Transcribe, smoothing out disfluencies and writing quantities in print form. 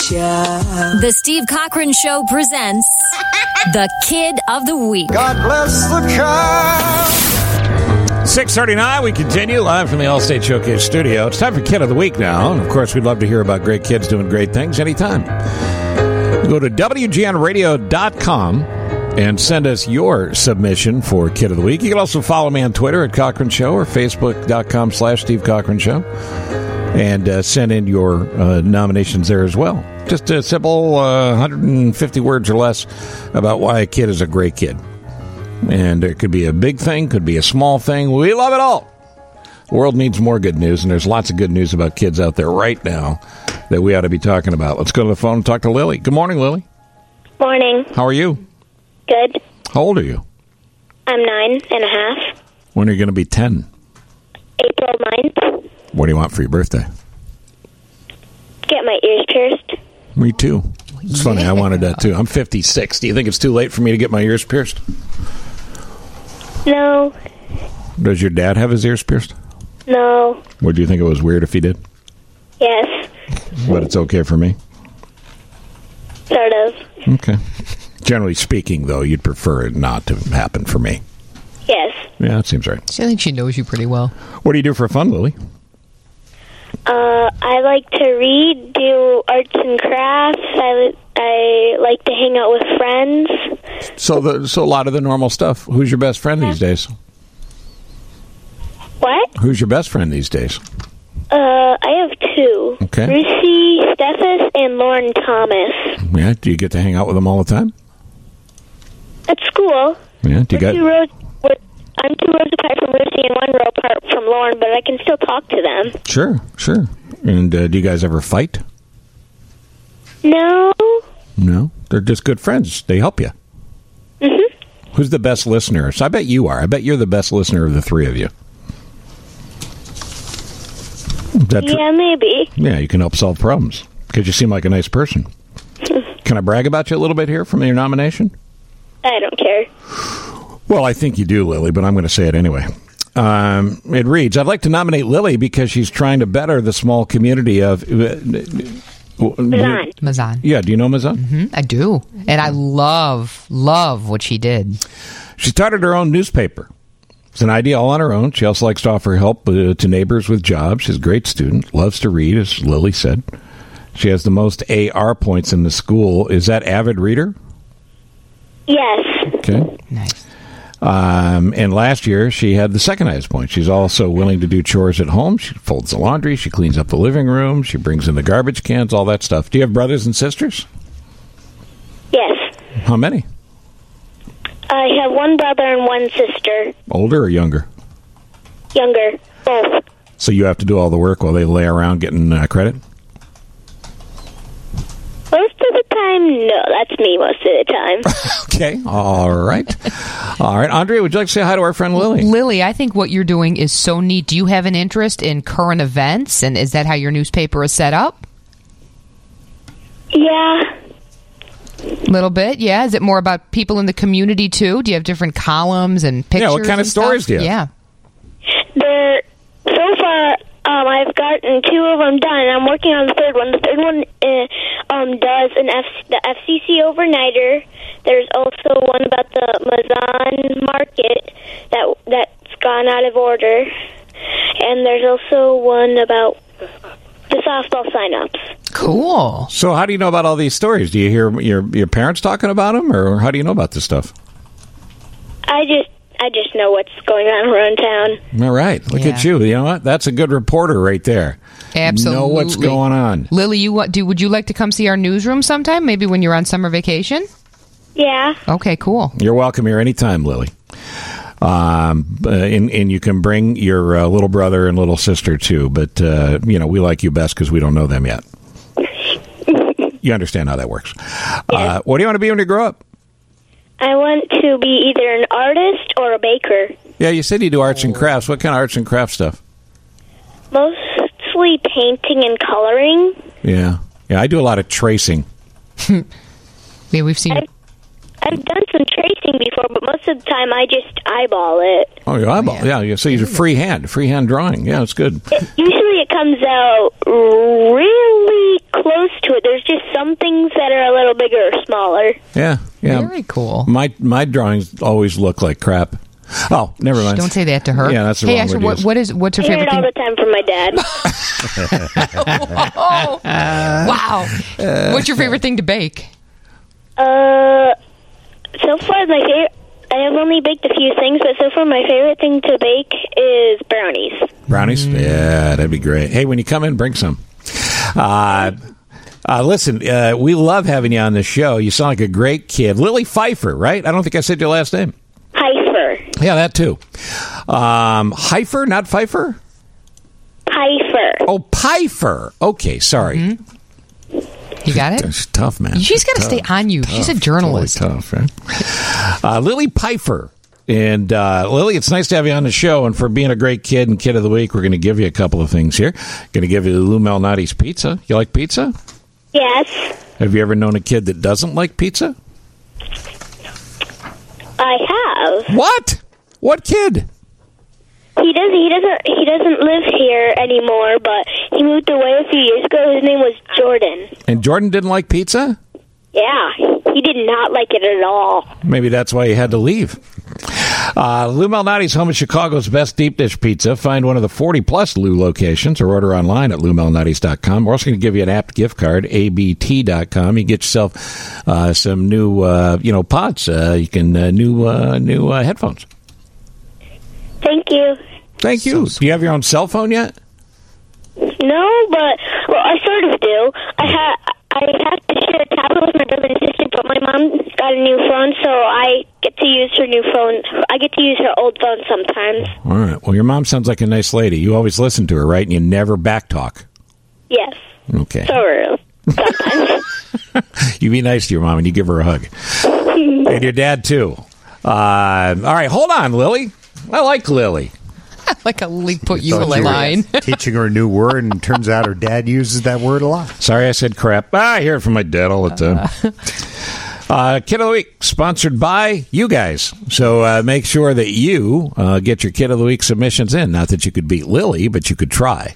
The Steve Cochran Show presents the Kid of the Week. God bless the child. 6:39, we continue live from the Allstate Showcase studio. It's time for Kid of the Week now. And, of course, we'd love to hear about great kids doing great things anytime. Go to WGNradio.com and send us your submission for Kid of the Week. You can also follow me on Twitter at Cochran Show or Facebook.com/Steve Cochran Show. And send in your nominations there as well. Just a simple 150 words or less about why a kid is a great kid. And it could be a big thing, could be a small thing. We love it all. The world needs more good news, and there's lots of good news about kids out there right now that we ought to be talking about. Let's go to the phone and talk to Lily. Good morning, Lily. Morning. How are you? Good. How old are you? I'm 9.5. When are you going to be 10? April 9th. What do you want for your birthday? Get my ears pierced. Me too. It's funny, I wanted that too. I'm 56. Do you think it's too late for me to get my ears pierced? No. Does your dad have his ears pierced? No. Would you think it was weird if he did? Yes. But it's okay for me? Sort of. Okay. Generally speaking, though, you'd prefer it not to happen for me. Yes. Yeah, that seems right. I think she knows you pretty well. What do you do for fun, Lily? I like to read, do arts and crafts. I like to hang out with friends. So a lot of the normal stuff. Who's your best friend these days? What? Who's your best friend these days? I have two. Okay. Lucy Steffes and Lauren Thomas. Yeah. Do you get to hang out with them all the time? At school. Yeah. I'm 2 rows apart from Lucy and 1 row apart from Lauren, but I can still talk to them. Sure. And do you guys ever fight? No. No? They're just good friends. They help you. Mm-hmm. Who's the best listener? So I bet you are. I bet you're the best listener of the three of you. Yeah, maybe. Yeah, you can help solve problems because you seem like a nice person. Can I brag about you a little bit here from your nomination? I don't care. Well, I think you do, Lily, but I'm going to say it anyway. It reads, I'd like to nominate Lily because she's trying to better the small community of... Mazan. Yeah, do you know Mazan? Mm-hmm, I do. And I love what she did. She started her own newspaper. It's an idea all on her own. She also likes to offer help to neighbors with jobs. She's a great student, loves to read, as Lily said. She has the most AR points in the school. Is that avid reader? Yes. Okay. Nice. And last year, she had the second highest point. She's also willing to do chores at home. She folds the laundry. She cleans up the living room. She brings in the garbage cans, all that stuff. Do you have brothers and sisters? Yes. How many? I have 1 brother and 1 sister. Older or younger? Younger. Both. So you have to do all the work while they lay around getting credit? Most of the time, no. That's me most of the time. Okay. All right. Andrea, would you like to say hi to our friend Lily? Lily, I think what you're doing is so neat. Do you have an interest in current events? And is that how your newspaper is set up? Yeah. A little bit, yeah. Is it more about people in the community, too? Do you have different columns and pictures? Yeah, what kind of stories do you have? Yeah. So far, I've gotten 2 of them done, and I'm working on the third one. The third one does the FCC overnighter. There's also one about the Mazan market that's gone out of order. And there's also one about the softball sign-ups. Cool. So how do you know about all these stories? Do you hear your parents talking about them, or how do you know about this stuff? I just know what's going on around town. All right. Look at you. You know what? That's a good reporter right there. Absolutely. Know what's going on. Lily, would you like to come see our newsroom sometime? Maybe when you're on summer vacation? Yeah. Okay, cool. You're welcome here anytime, Lily. And you can bring your little brother and little sister, too. But, we like you best because we don't know them yet. You understand how that works. Yes. What do you want to be when you grow up? I want to be either an artist or a baker. Yeah, you said you do arts and crafts. What kind of arts and crafts stuff? Mostly painting and coloring. Yeah, I do a lot of tracing. Yeah, we've seen... I've done some tracing before, but most of the time I just eyeball it. Oh, you eyeball? Yeah. So you're freehand drawing. Yeah, it's good. Usually it comes out really close to it. There's just some things that are a little bigger or smaller. Yeah. Very cool. My drawings always look like crap. Oh, never mind. Don't say that to her. Yeah, that's the Hey, wrong Asher, word to use. what's your I hear favorite it all thing? the time from my dad. Oh, wow. What's your favorite thing to bake? So far, my favorite. I have only baked a few things, but so far my favorite thing to bake is brownies. Brownies? Yeah, that'd be great. Hey, when you come in, bring some. Listen, we love having you on the show. You sound like a great kid. Lily Pfeiffer, right? I don't think I said your last name. Pfeiffer. Yeah, that too. Heifer, not Pfeiffer? Pfeiffer. Oh, Pfeiffer. Okay, sorry. You got it? That's tough, man. She's got to stay on you. She's a journalist. Totally tough, right? Lily Pfeiffer. And Lily, it's nice to have you on the show. And for being a great kid and kid of the week, we're going to give you a couple of things here. Going to give you Lou Malnati's pizza. You like pizza? Yes. Have you ever known a kid that doesn't like pizza? I have. What? What kid? He doesn't live here anymore, but he moved away a few years ago. His name was Jordan. And Jordan didn't like pizza? Yeah, he did not like it at all. Maybe that's why he had to leave. Lou Malnati's home is Chicago's best deep dish pizza. Find one of the 40-plus Lou locations or order online at LouMalnati's.com. We're also going to give you an apt gift card, ABT.com. You get yourself some new, pods. You can new headphones. Thank you. Thank you. Do you have your own cell phone yet? No, but I sort of do. I have to share a tablet with my brother and sister, but my mom got a new phone, so I get to use her new phone. I get to use her old phone sometimes. All right. Well, your mom sounds like a nice lady. You always listen to her, right? And you never backtalk. Yes. Okay. Sometimes. You be nice to your mom and you give her a hug. And your dad, too. All right. Hold on, Lily. I like Lily. Like a leak put you Thought in you were line. teaching her a new word, and it turns out her dad uses that word a lot. Sorry I said crap. I hear it from my dad all the time. Kid of the Week, sponsored by you guys. So make sure that you get your Kid of the Week submissions in. Not that you could beat Lily, but you could try.